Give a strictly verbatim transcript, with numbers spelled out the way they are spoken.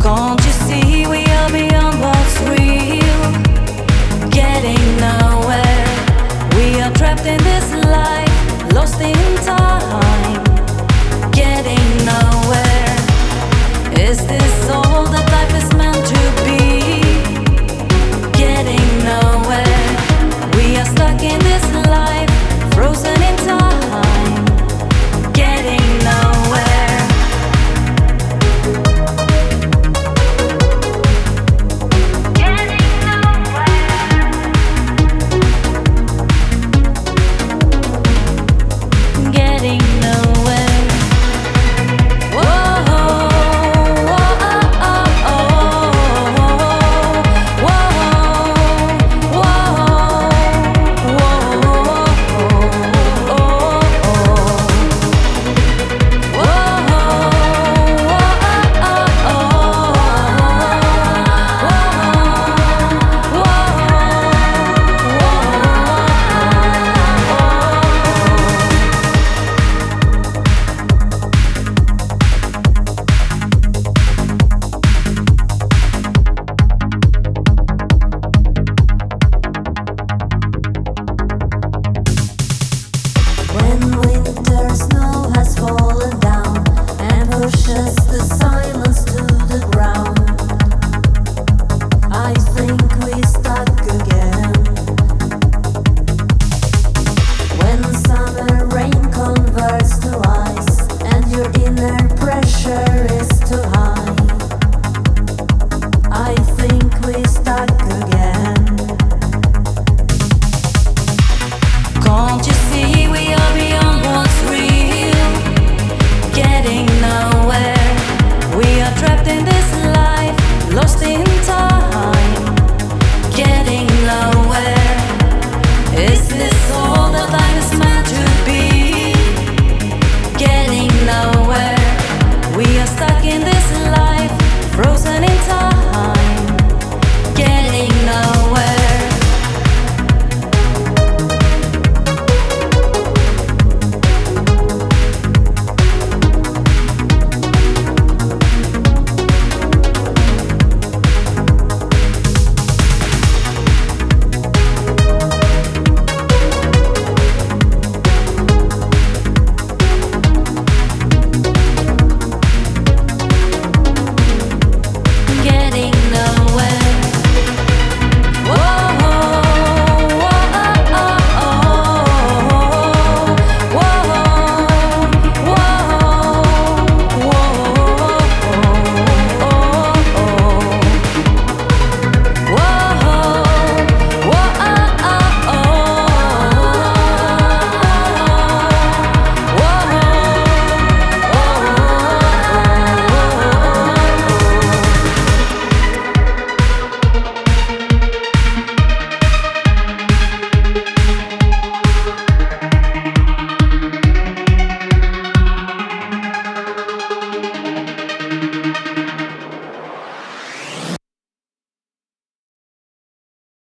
Can't you see we are beyond what's real? Getting nowhere. We are trapped in this life, lost in time. Getting nowhere. Is this all that life is meant to be? Getting nowhere. We are stuck in this life, frozen in time. Getting nowhere. Getting nowhere. Getting nowhere. Whoa, whoa, oh, oh, whoa, whoa, When winter snow has fallen down and pushes the silence to the ground, I think we stuck again. When summer rain converts to ice and your inner pressure is too high,